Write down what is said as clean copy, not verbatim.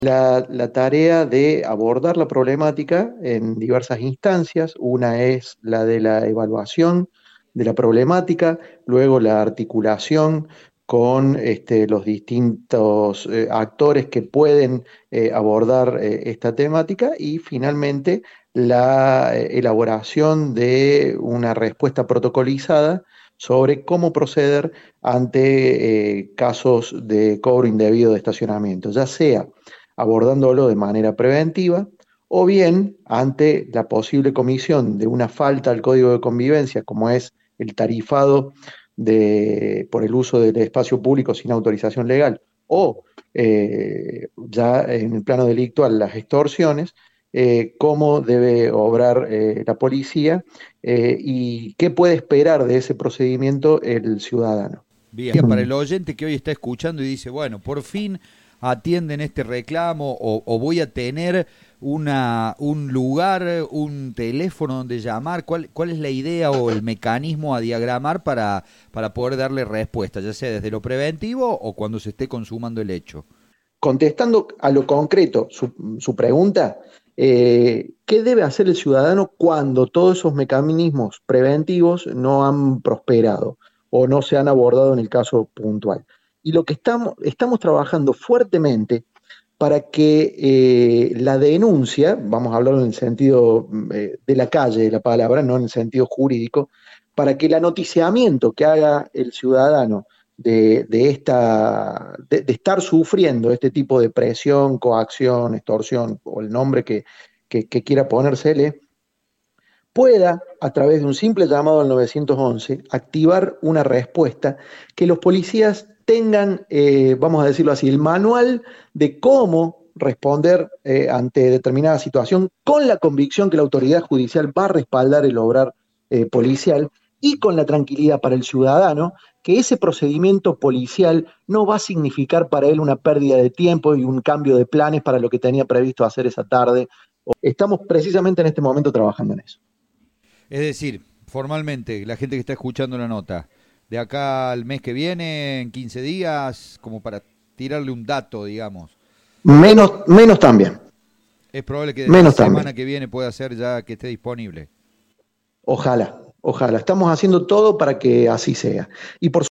la tarea de abordar la problemática en diversas instancias. Una es la de la evaluación de la problemática, luego la articulación con los distintos actores que pueden abordar esta temática y finalmente la elaboración de una respuesta protocolizada sobre cómo proceder ante casos de cobro indebido de estacionamiento, ya sea abordándolo de manera preventiva, o bien ante la posible comisión de una falta al código de convivencia, como es el tarifado por el uso del espacio público sin autorización legal, o ya en el plano delictual las extorsiones, cómo debe obrar la policía y qué puede esperar de ese procedimiento el ciudadano. Bien, para el oyente que hoy está escuchando y dice, bueno, por fin atienden este reclamo o voy a tener un lugar, un teléfono donde llamar, ¿cuál es la idea o el mecanismo a diagramar para poder darle respuesta, ya sea desde lo preventivo o cuando se esté consumando el hecho? Contestando a lo concreto su pregunta, ¿qué debe hacer el ciudadano cuando todos esos mecanismos preventivos no han prosperado o no se han abordado en el caso puntual? Y lo que estamos trabajando fuertemente para que la denuncia, vamos a hablar en el sentido de la calle de la palabra, no en el sentido jurídico, para que el anoticiamiento que haga el ciudadano de estar sufriendo este tipo de presión, coacción, extorsión o el nombre que quiera ponérsele, pueda, a través de un simple llamado al 911, activar una respuesta que los policías tengan, vamos a decirlo así, el manual de cómo responder ante determinada situación con la convicción que la autoridad judicial va a respaldar el obrar policial y con la tranquilidad para el ciudadano que ese procedimiento policial no va a significar para él una pérdida de tiempo y un cambio de planes para lo que tenía previsto hacer esa tarde. Estamos precisamente en este momento trabajando en eso. Es decir, formalmente, la gente que está escuchando la nota, de acá al mes que viene, en 15 días, como para tirarle un dato, digamos, Menos también, es probable que desde la menos también. semana que viene pueda ser ya que esté disponible. Ojalá, ojalá. Estamos haciendo todo para que así sea. Y por